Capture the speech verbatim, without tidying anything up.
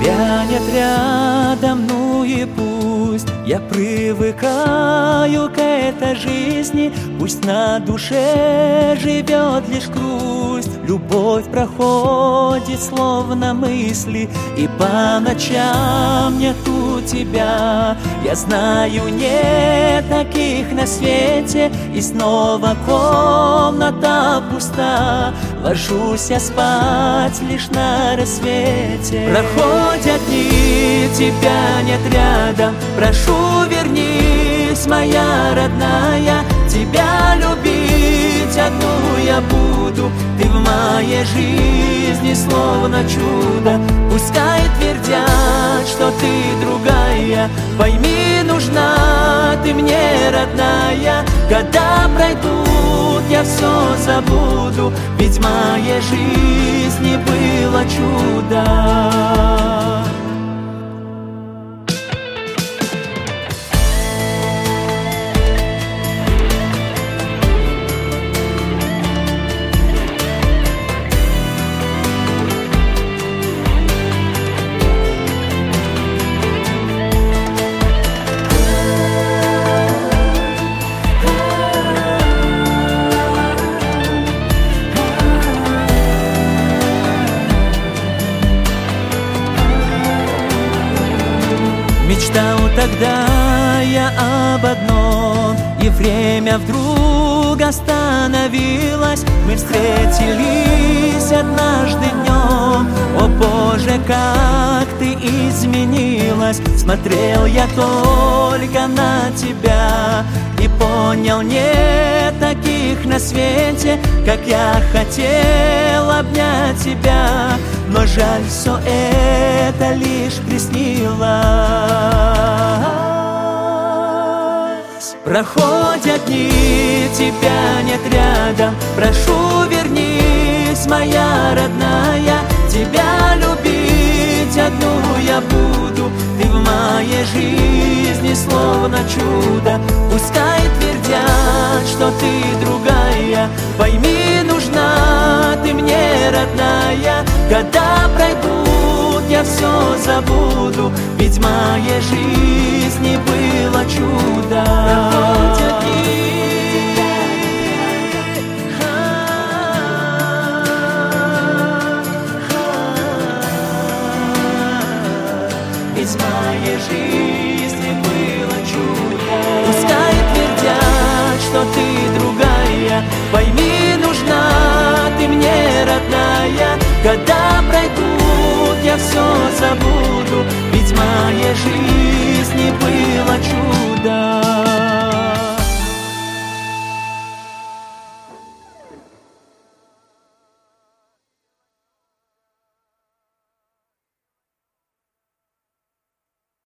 Тебя нет рядом, ну и пусть. Я привыкаю к этой жизни. Пусть на душе живет лишь грусть. Любовь проходит словно мысли, и по ночам нету тебя. Я знаю, нет таких на свете, и снова комната пуста. Ложусь я спать лишь на рассвете. Проходят дни, тебя нет рядом. Прошу, вернись, моя родная. Тебя любить одну я буду. Ты в моей жизни словно чудо. Пускай твердят, что ты другая. Пойми, нужна ты мне, родная. Года пройдут, я все забуду, ведь в моей жизни было чудо. Мечтал тогда я об одном, и время вдруг остановилось. Мы встретились однажды днем. О Боже, как ты изменилась! Смотрел я только на тебя и понял, нет таких на свете, как я хотел обнять тебя. Но жаль, все это лишь приснилось. Проходят дни, тебя нет рядом. Прошу, вернись, моя родная. Тебя любить одну я буду. Ты в моей жизни словно чудо. Пускай твердят, что ты другая. Пойми, нужна ты мне, родная. Года пройдут, я все забуду, ведь в моей жизни было чудо. Проходят дни, ведь в моей жизни было чудо. Пускай твердят, что ты другая. Пойми, нужна ты мне, родная. Года пройдут, я все забуду, ведь в моей жизни было чудо.